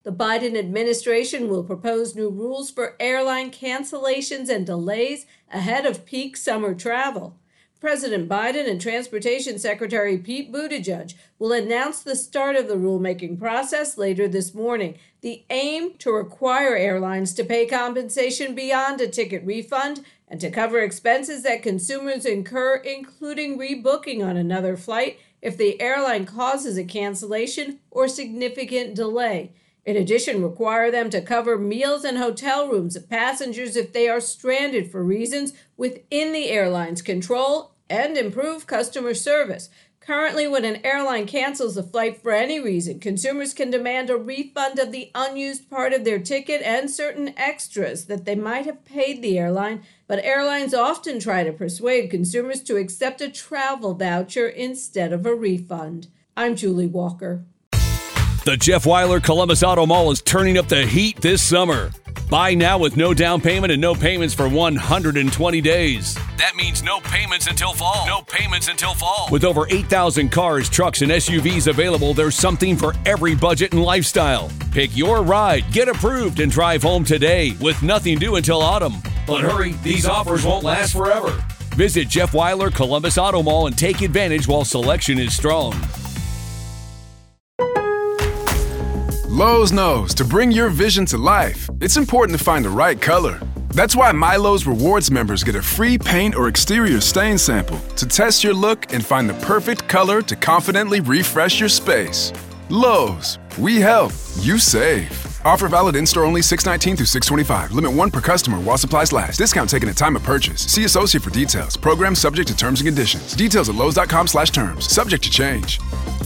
The Biden administration will propose new rules for airline cancellations and delays ahead of peak summer travel. President Biden and Transportation Secretary Pete Buttigieg will announce the start of the rulemaking process later this morning. The aim to require airlines to pay compensation beyond a ticket refund and to cover expenses that consumers incur, including rebooking on another flight if the airline causes a cancellation or significant delay. In addition, require them to cover meals and hotel rooms of passengers if they are stranded for reasons within the airline's control, and improve customer service. Currently, when an airline cancels a flight for any reason, consumers can demand a refund of the unused part of their ticket and certain extras that they might have paid the airline, but airlines often try to persuade consumers to accept a travel voucher instead of a refund. I'm Julie Walker. The Jeff Weiler Columbus Auto Mall is turning up the heat this summer. Buy now with no down payment and no payments for 120 days. That means no payments until fall. No payments until fall. With over 8,000 cars, trucks, and SUVs available, there's something for every budget and lifestyle. Pick your ride, get approved, and drive home today with nothing due until autumn. But hurry, these offers won't last forever. Visit Jeff Weiler Columbus Auto Mall and take advantage while selection is strong. Lowe's knows to bring your vision to life, it's important to find the right color. That's why MyLowe's Rewards members get a free paint or exterior stain sample to test your look and find the perfect color to confidently refresh your space. Lowe's, we help, you save. Offer valid in-store only 6/19 through 6/25. Limit 1 per customer while supplies last. Discount taken at time of purchase. See associate for details. Program subject to terms and conditions. Details at lowes.com/terms. Subject to change.